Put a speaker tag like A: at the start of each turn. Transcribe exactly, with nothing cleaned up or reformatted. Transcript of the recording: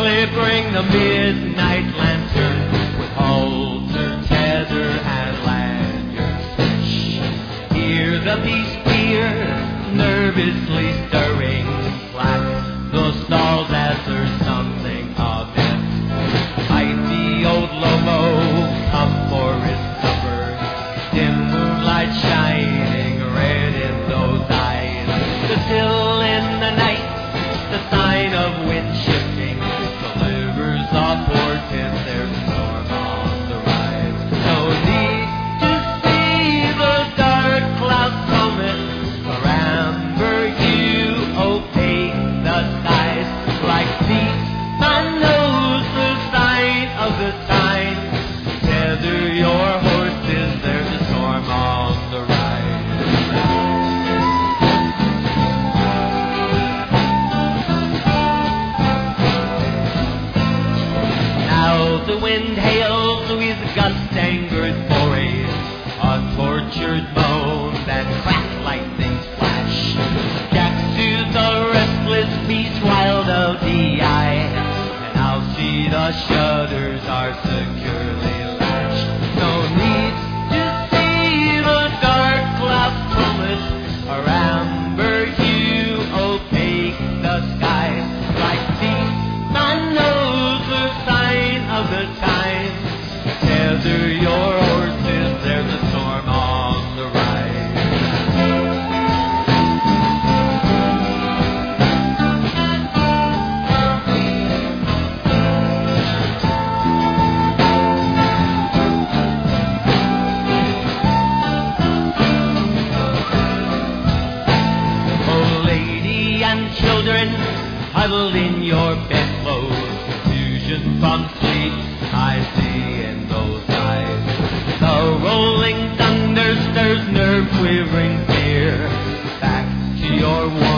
A: quickly bring the midnight lantern with halter, tether, and lanyard. Shh, hear the beast fear nervously stirring slack the stalls as there's something amiss. Might the old Lobo come for his supper, dim moonlight shining red in those eyes. The still in the night, the sign of wind shifting, delivers a portent there's a storm on the rise. No need to see the dark clouds coming, or amber hue opaque the skies. Like thieves, man knows the sign of the time. Tether your horses, there's a storm on the rise. Now the wind hails with gust angered forays, a tortured moan that crack like things flash. Jack soothes the restless beast wild of the eye, and I'll see the shutters are securely lashed. No need to see the dark clouds plummet, or amber hue opaque the skies. Like thieves, man knows the sign of the time. Tether your horses, there's a storm on the rise. Oh, lady and children, huddled in your bedclothes, confusion from sleep I see in those eyes. The rolling thunder stirs nerve quivering fear back to your warm